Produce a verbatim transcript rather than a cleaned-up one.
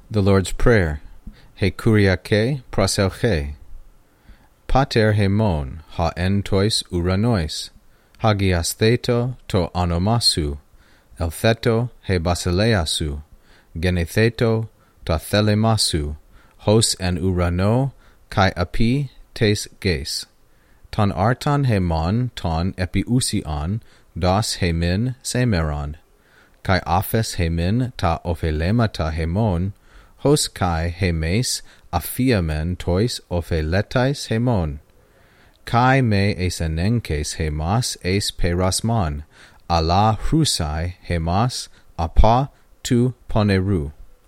The Lord's Prayer. He Kyriake proselche. Pater hemon, ha en tois uranois, hagias theto to anomasu, eltheto he basileasu, genetheto ta thelemasu, hos en urano, kai api tes ges. Ton arton hemon ton epiusion, dos hemin semeron, kai aphes hemin ta ophelemata hemon, hos kai hemes aphiamen tois opheletais hemon, kai me esenenkes hemas es perasmon, ala hrusai hemas apa tu poneru.